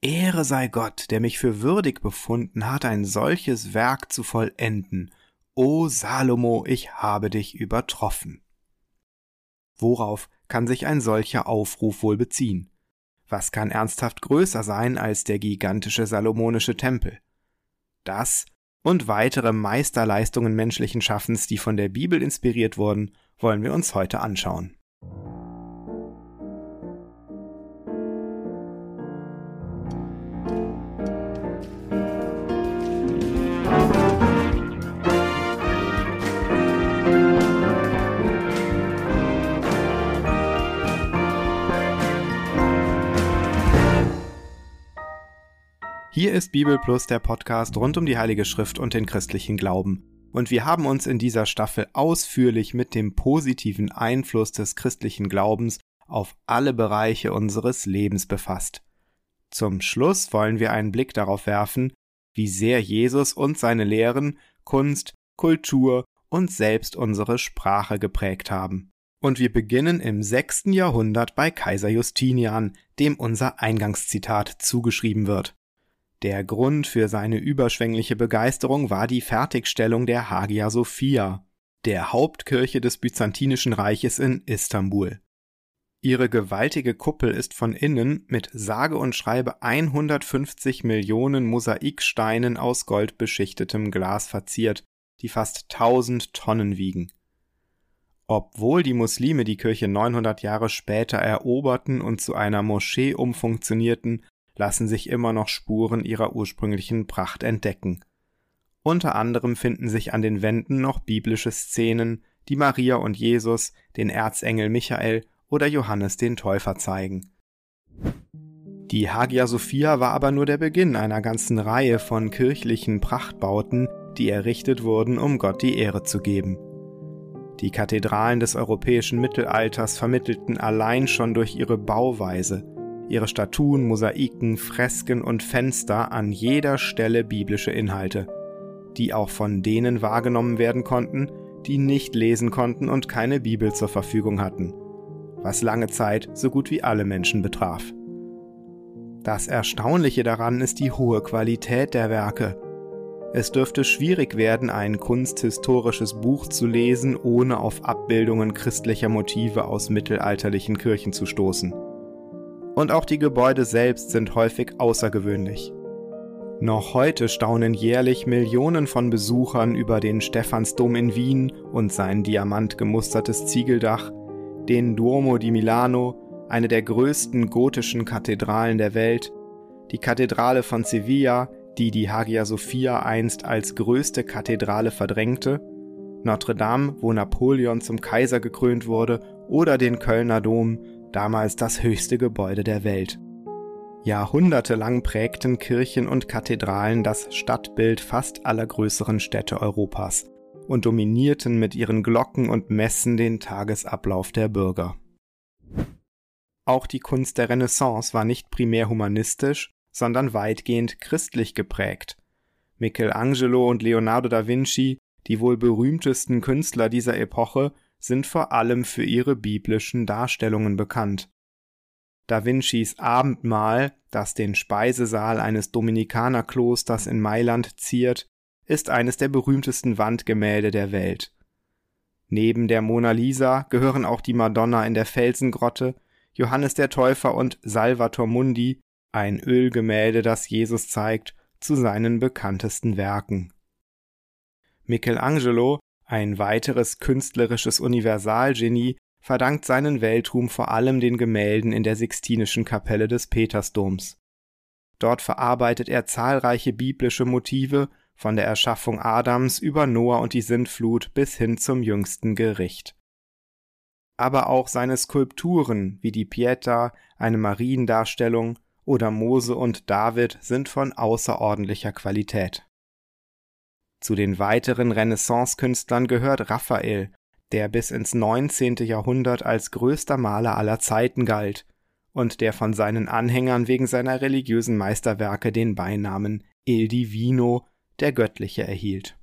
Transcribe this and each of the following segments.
Ehre sei Gott, der mich für würdig befunden hat, ein solches Werk zu vollenden. O Salomo, ich habe dich übertroffen. Worauf kann sich ein solcher Aufruf wohl beziehen? Was kann ernsthaft größer sein als der gigantische salomonische Tempel? Das und weitere Meisterleistungen menschlichen Schaffens, die von der Bibel inspiriert wurden, wollen wir uns heute anschauen. Hier ist Bibel Plus, der Podcast rund um die Heilige Schrift und den christlichen Glauben. Und wir haben uns in dieser Staffel ausführlich mit dem positiven Einfluss des christlichen Glaubens auf alle Bereiche unseres Lebens befasst. Zum Schluss wollen wir einen Blick darauf werfen, wie sehr Jesus und seine Lehren Kunst, Kultur und selbst unsere Sprache geprägt haben. Und wir beginnen im 6. Jahrhundert bei Kaiser Justinian, dem unser Eingangszitat zugeschrieben wird. Der Grund für seine überschwängliche Begeisterung war die Fertigstellung der Hagia Sophia, der Hauptkirche des Byzantinischen Reiches in Istanbul. Ihre gewaltige Kuppel ist von innen mit sage und schreibe 150 Millionen Mosaiksteinen aus goldbeschichtetem Glas verziert, die fast 1000 Tonnen wiegen. Obwohl die Muslime die Kirche 900 Jahre später eroberten und zu einer Moschee umfunktionierten, lassen sich immer noch Spuren ihrer ursprünglichen Pracht entdecken. Unter anderem finden sich an den Wänden noch biblische Szenen, die Maria und Jesus, den Erzengel Michael oder Johannes den Täufer zeigen. Die Hagia Sophia war aber nur der Beginn einer ganzen Reihe von kirchlichen Prachtbauten, die errichtet wurden, um Gott die Ehre zu geben. Die Kathedralen des europäischen Mittelalters vermittelten allein schon durch ihre Bauweise, ihre Statuen, Mosaiken, Fresken und Fenster an jeder Stelle biblische Inhalte, die auch von denen wahrgenommen werden konnten, die nicht lesen konnten und keine Bibel zur Verfügung hatten, was lange Zeit so gut wie alle Menschen betraf. Das Erstaunliche daran ist die hohe Qualität der Werke. Es dürfte schwierig werden, ein kunsthistorisches Buch zu lesen, ohne auf Abbildungen christlicher Motive aus mittelalterlichen Kirchen zu stoßen. Und auch die Gebäude selbst sind häufig außergewöhnlich. Noch heute staunen jährlich Millionen von Besuchern über den Stephansdom in Wien und sein diamantgemustertes Ziegeldach, den Duomo di Milano, eine der größten gotischen Kathedralen der Welt, die Kathedrale von Sevilla, die die Hagia Sophia einst als größte Kathedrale verdrängte, Notre Dame, wo Napoleon zum Kaiser gekrönt wurde, oder den Kölner Dom, damals das höchste Gebäude der Welt. Jahrhundertelang prägten Kirchen und Kathedralen das Stadtbild fast aller größeren Städte Europas und dominierten mit ihren Glocken und Messen den Tagesablauf der Bürger. Auch die Kunst der Renaissance war nicht primär humanistisch, sondern weitgehend christlich geprägt. Michelangelo und Leonardo da Vinci, die wohl berühmtesten Künstler dieser Epoche, sind vor allem für ihre biblischen Darstellungen bekannt. Da Vincis Abendmahl, das den Speisesaal eines Dominikanerklosters in Mailand ziert, ist eines der berühmtesten Wandgemälde der Welt. Neben der Mona Lisa gehören auch die Madonna in der Felsengrotte, Johannes der Täufer und Salvator Mundi, ein Ölgemälde, das Jesus zeigt, zu seinen bekanntesten Werken. Michelangelo, ein weiteres künstlerisches Universalgenie, verdankt seinen Weltruhm vor allem den Gemälden in der Sixtinischen Kapelle des Petersdoms. Dort verarbeitet er zahlreiche biblische Motive, von der Erschaffung Adams über Noah und die Sintflut bis hin zum jüngsten Gericht. Aber auch seine Skulpturen wie die Pietà, eine Mariendarstellung, oder Mose und David sind von außerordentlicher Qualität. Zu den weiteren Renaissance-Künstlern gehört Raphael, der bis ins 19. Jahrhundert als größter Maler aller Zeiten galt und der von seinen Anhängern wegen seiner religiösen Meisterwerke den Beinamen Il Divino, der Göttliche, erhielt.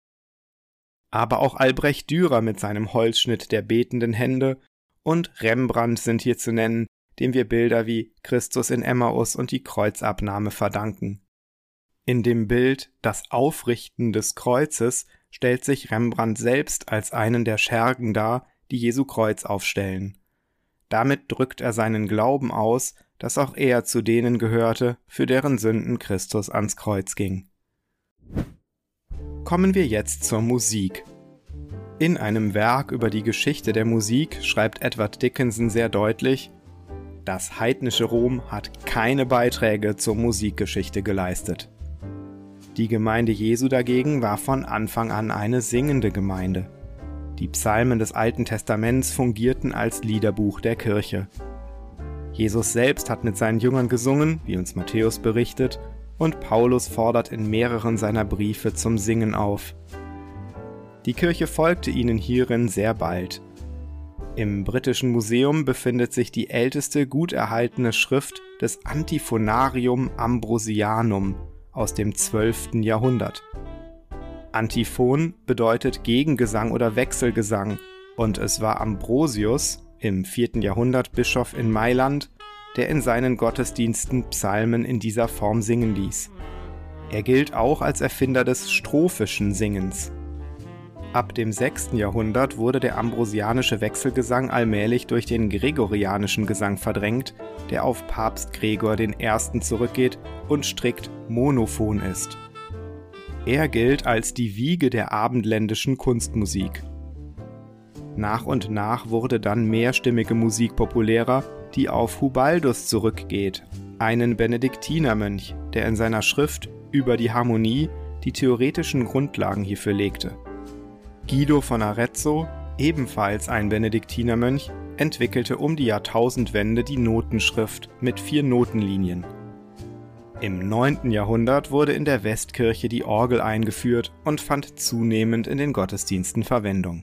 Aber auch Albrecht Dürer mit seinem Holzschnitt der betenden Hände und Rembrandt sind hier zu nennen, dem wir Bilder wie Christus in Emmaus und die Kreuzabnahme verdanken. In dem Bild Das Aufrichten des Kreuzes stellt sich Rembrandt selbst als einen der Schergen dar, die Jesu Kreuz aufstellen. Damit drückt er seinen Glauben aus, dass auch er zu denen gehörte, für deren Sünden Christus ans Kreuz ging. Kommen wir jetzt zur Musik. In einem Werk über die Geschichte der Musik schreibt Edward Dickinson sehr deutlich: Das heidnische Rom hat keine Beiträge zur Musikgeschichte geleistet. Die Gemeinde Jesu dagegen war von Anfang an eine singende Gemeinde. Die Psalmen des Alten Testaments fungierten als Liederbuch der Kirche. Jesus selbst hat mit seinen Jüngern gesungen, wie uns Matthäus berichtet, und Paulus fordert in mehreren seiner Briefe zum Singen auf. Die Kirche folgte ihnen hierin sehr bald. Im Britischen Museum befindet sich die älteste gut erhaltene Schrift des Antiphonarium Ambrosianum aus dem 12. Jahrhundert. Antiphon bedeutet Gegengesang oder Wechselgesang, und es war Ambrosius, im 4. Jahrhundert Bischof in Mailand, der in seinen Gottesdiensten Psalmen in dieser Form singen ließ. Er gilt auch als Erfinder des strophischen Singens. Ab dem 6. Jahrhundert wurde der ambrosianische Wechselgesang allmählich durch den gregorianischen Gesang verdrängt, der auf Papst Gregor I. zurückgeht und strikt monophon ist. Er gilt als die Wiege der abendländischen Kunstmusik. Nach und nach wurde dann mehrstimmige Musik populärer, die auf Hubaldus zurückgeht, einen Benediktinermönch, der in seiner Schrift über die Harmonie die theoretischen Grundlagen hierfür legte. Guido von Arezzo, ebenfalls ein Benediktinermönch, entwickelte um die Jahrtausendwende die Notenschrift mit 4 Notenlinien. Im 9. Jahrhundert wurde in der Westkirche die Orgel eingeführt und fand zunehmend in den Gottesdiensten Verwendung.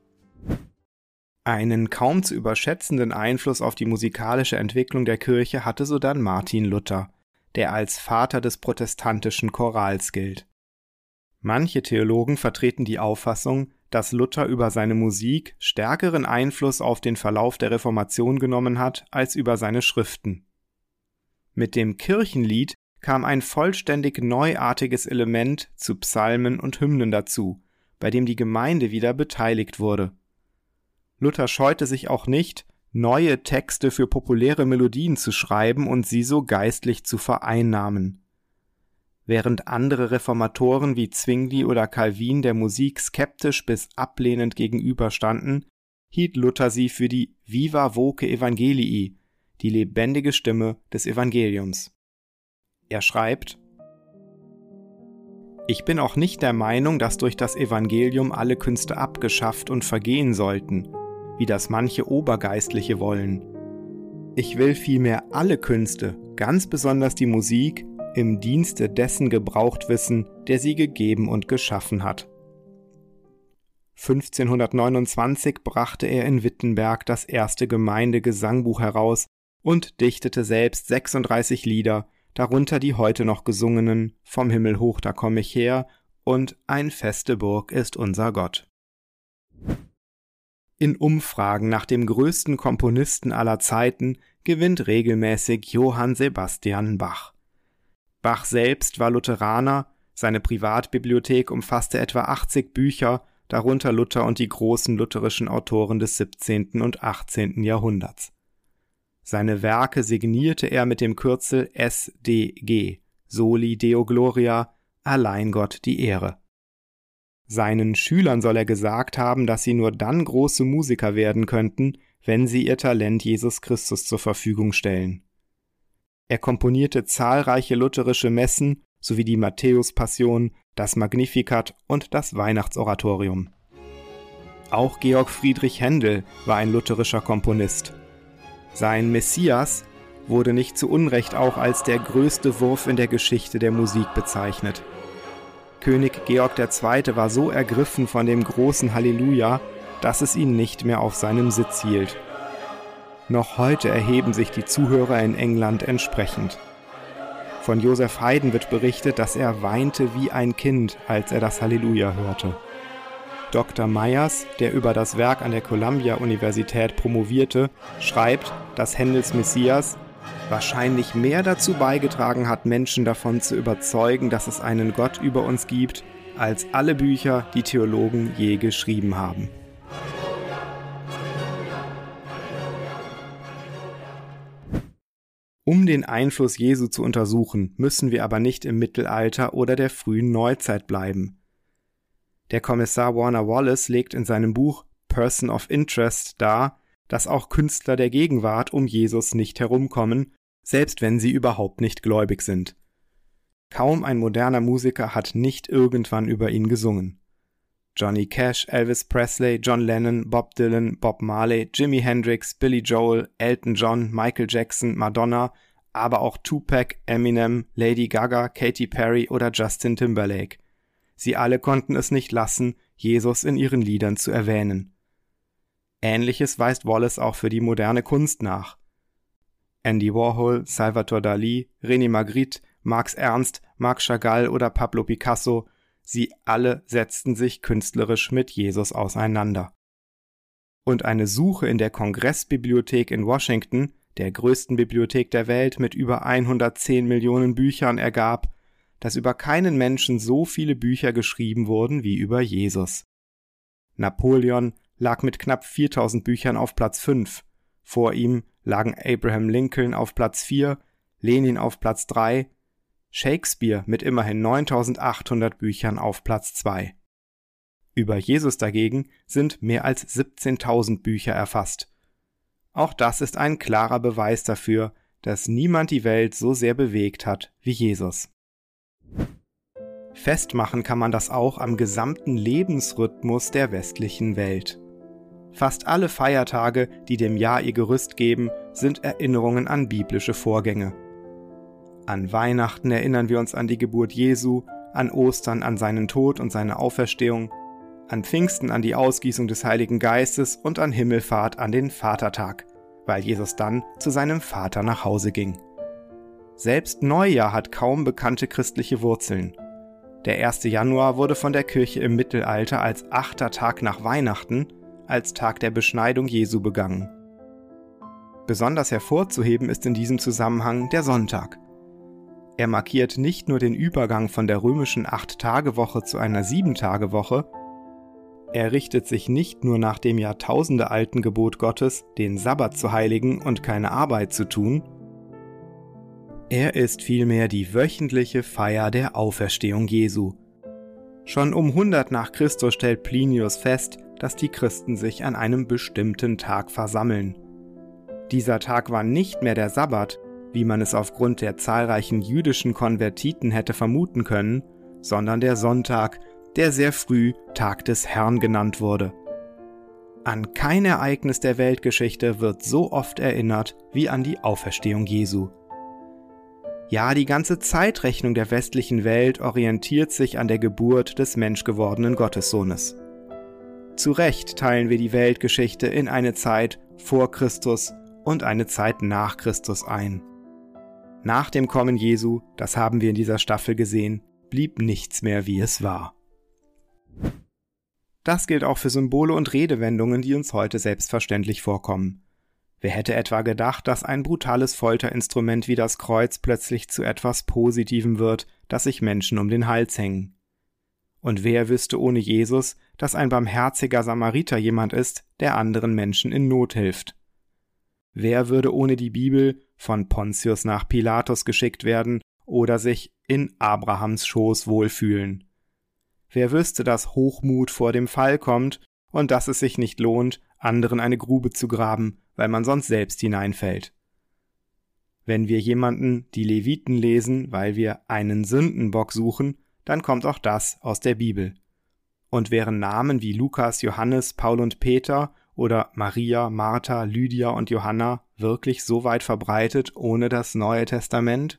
Einen kaum zu überschätzenden Einfluss auf die musikalische Entwicklung der Kirche hatte sodann Martin Luther, der als Vater des protestantischen Chorals gilt. Manche Theologen vertreten die Auffassung, dass Luther über seine Musik stärkeren Einfluss auf den Verlauf der Reformation genommen hat als über seine Schriften. Mit dem Kirchenlied kam ein vollständig neuartiges Element zu Psalmen und Hymnen dazu, bei dem die Gemeinde wieder beteiligt wurde. Luther scheute sich auch nicht, neue Texte für populäre Melodien zu schreiben und sie so geistlich zu vereinnahmen. Während andere Reformatoren wie Zwingli oder Calvin der Musik skeptisch bis ablehnend gegenüberstanden, hielt Luther sie für die Viva Voce Evangelii, die lebendige Stimme des Evangeliums. Er schreibt: Ich bin auch nicht der Meinung, dass durch das Evangelium alle Künste abgeschafft und vergehen sollten, wie das manche Obergeistliche wollen. Ich will vielmehr alle Künste, ganz besonders die Musik, im Dienste dessen gebraucht wissen, der sie gegeben und geschaffen hat. 1529 brachte er in Wittenberg das erste Gemeindegesangbuch heraus und dichtete selbst 36 Lieder, darunter die heute noch gesungenen »Vom Himmel hoch, da komm ich her« und »Ein feste Burg ist unser Gott«. In Umfragen nach dem größten Komponisten aller Zeiten gewinnt regelmäßig Johann Sebastian Bach. Bach selbst war Lutheraner, seine Privatbibliothek umfasste etwa 80 Bücher, darunter Luther und die großen lutherischen Autoren des 17. und 18. Jahrhunderts. Seine Werke signierte er mit dem Kürzel SDG, Soli Deo Gloria, allein Gott die Ehre. Seinen Schülern soll er gesagt haben, dass sie nur dann große Musiker werden könnten, wenn sie ihr Talent Jesus Christus zur Verfügung stellen. Er komponierte zahlreiche lutherische Messen sowie die Matthäus-Passion, das Magnificat und das Weihnachtsoratorium. Auch Georg Friedrich Händel war ein lutherischer Komponist. Sein Messias wurde nicht zu Unrecht auch als der größte Wurf in der Geschichte der Musik bezeichnet. König Georg II. War so ergriffen von dem großen Halleluja, dass es ihn nicht mehr auf seinem Sitz hielt. Noch heute erheben sich die Zuhörer in England entsprechend. Von Joseph Haydn wird berichtet, dass er weinte wie ein Kind, als er das Halleluja hörte. Dr. Myers, der über das Werk an der Columbia-Universität promovierte, schreibt, dass Händels Messias wahrscheinlich mehr dazu beigetragen hat, Menschen davon zu überzeugen, dass es einen Gott über uns gibt, als alle Bücher, die Theologen je geschrieben haben. Um den Einfluss Jesu zu untersuchen, müssen wir aber nicht im Mittelalter oder der frühen Neuzeit bleiben. Der Kommissar Warner Wallace legt in seinem Buch Person of Interest dar, dass auch Künstler der Gegenwart um Jesus nicht herumkommen, selbst wenn sie überhaupt nicht gläubig sind. Kaum ein moderner Musiker hat nicht irgendwann über ihn gesungen. Johnny Cash, Elvis Presley, John Lennon, Bob Dylan, Bob Marley, Jimi Hendrix, Billy Joel, Elton John, Michael Jackson, Madonna, aber auch Tupac, Eminem, Lady Gaga, Katy Perry oder Justin Timberlake. Sie alle konnten es nicht lassen, Jesus in ihren Liedern zu erwähnen. Ähnliches weist Wallace auch für die moderne Kunst nach. Andy Warhol, Salvador Dalí, René Magritte, Max Ernst, Marc Chagall oder Pablo Picasso, sie alle setzten sich künstlerisch mit Jesus auseinander. Und eine Suche in der Kongressbibliothek in Washington, der größten Bibliothek der Welt mit über 110 Millionen Büchern, ergab, dass über keinen Menschen so viele Bücher geschrieben wurden wie über Jesus. Napoleon lag mit knapp 4000 Büchern auf Platz 5, vor ihm lagen Abraham Lincoln auf Platz 4, Lenin auf Platz 3, Shakespeare mit immerhin 9800 Büchern auf Platz 2. Über Jesus dagegen sind mehr als 17.000 Bücher erfasst. Auch das ist ein klarer Beweis dafür, dass niemand die Welt so sehr bewegt hat wie Jesus. Festmachen kann man das auch am gesamten Lebensrhythmus der westlichen Welt. Fast alle Feiertage, die dem Jahr ihr Gerüst geben, sind Erinnerungen an biblische Vorgänge. An Weihnachten erinnern wir uns an die Geburt Jesu, an Ostern an seinen Tod und seine Auferstehung, an Pfingsten an die Ausgießung des Heiligen Geistes und an Himmelfahrt an den Vatertag, weil Jesus dann zu seinem Vater nach Hause ging. Selbst Neujahr hat kaum bekannte christliche Wurzeln. Der 1. Januar wurde von der Kirche im Mittelalter als 8. Tag nach Weihnachten, als Tag der Beschneidung Jesu begangen. Besonders hervorzuheben ist in diesem Zusammenhang der Sonntag. Er markiert nicht nur den Übergang von der römischen 8-Tage-Woche zu einer 7-Tage-Woche, er richtet sich nicht nur nach dem jahrtausendealten Gebot Gottes, den Sabbat zu heiligen und keine Arbeit zu tun, er ist vielmehr die wöchentliche Feier der Auferstehung Jesu. Schon um 100 nach Christus stellt Plinius fest, dass die Christen sich an einem bestimmten Tag versammeln. Dieser Tag war nicht mehr der Sabbat, wie man es aufgrund der zahlreichen jüdischen Konvertiten hätte vermuten können, sondern der Sonntag, der sehr früh Tag des Herrn genannt wurde. An kein Ereignis der Weltgeschichte wird so oft erinnert wie an die Auferstehung Jesu. Ja, die ganze Zeitrechnung der westlichen Welt orientiert sich an der Geburt des menschgewordenen Gottessohnes. Zu Recht teilen wir die Weltgeschichte in eine Zeit vor Christus und eine Zeit nach Christus ein. Nach dem Kommen Jesu, das haben wir in dieser Staffel gesehen, blieb nichts mehr, wie es war. Das gilt auch für Symbole und Redewendungen, die uns heute selbstverständlich vorkommen. Wer hätte etwa gedacht, dass ein brutales Folterinstrument wie das Kreuz plötzlich zu etwas Positivem wird, das sich Menschen um den Hals hängen? Und wer wüsste ohne Jesus, dass ein barmherziger Samariter jemand ist, der anderen Menschen in Not hilft? Wer würde ohne die Bibel von Pontius nach Pilatus geschickt werden oder sich in Abrahams Schoß wohlfühlen? Wer wüsste, dass Hochmut vor dem Fall kommt und dass es sich nicht lohnt, anderen eine Grube zu graben, weil man sonst selbst hineinfällt? Wenn wir jemanden, die Leviten lesen, weil wir einen Sündenbock suchen, dann kommt auch das aus der Bibel. Und wären Namen wie Lukas, Johannes, Paul und Peter oder Maria, Martha, Lydia und Johanna wirklich so weit verbreitet ohne das Neue Testament?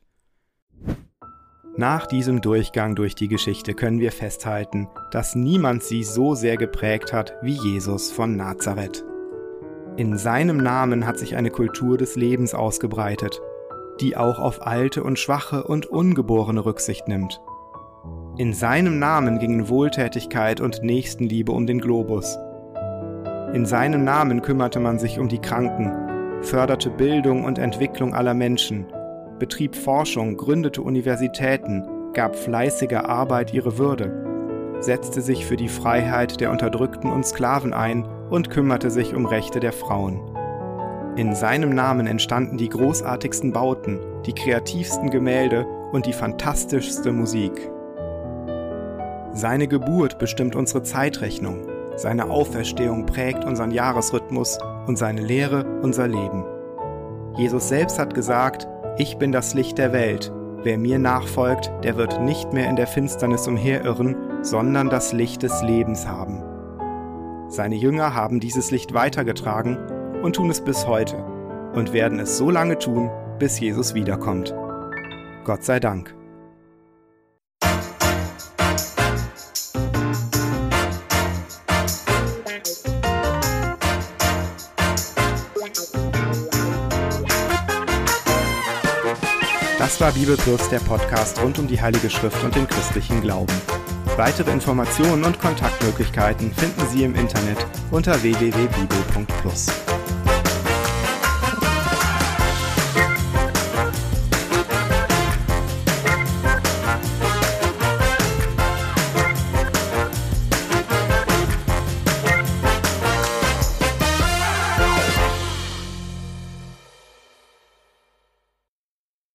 Nach diesem Durchgang durch die Geschichte können wir festhalten, dass niemand sie so sehr geprägt hat wie Jesus von Nazareth. In seinem Namen hat sich eine Kultur des Lebens ausgebreitet, die auch auf Alte und Schwache und Ungeborene Rücksicht nimmt. In seinem Namen gingen Wohltätigkeit und Nächstenliebe um den Globus. In seinem Namen kümmerte man sich um die Kranken, förderte Bildung und Entwicklung aller Menschen, betrieb Forschung, gründete Universitäten, gab fleißiger Arbeit ihre Würde, setzte sich für die Freiheit der Unterdrückten und Sklaven ein und kümmerte sich um Rechte der Frauen. In seinem Namen entstanden die großartigsten Bauten, die kreativsten Gemälde und die fantastischste Musik. Seine Geburt bestimmt unsere Zeitrechnung, seine Auferstehung prägt unseren Jahresrhythmus und seine Lehre unser Leben. Jesus selbst hat gesagt: Ich bin das Licht der Welt. Wer mir nachfolgt, der wird nicht mehr in der Finsternis umherirren, sondern das Licht des Lebens haben. Seine Jünger haben dieses Licht weitergetragen und tun es bis heute und werden es so lange tun, bis Jesus wiederkommt. Gott sei Dank. Das war Bibel Plus, der Podcast rund um die Heilige Schrift und den christlichen Glauben. Weitere Informationen und Kontaktmöglichkeiten finden Sie im Internet unter www.bibel.plus.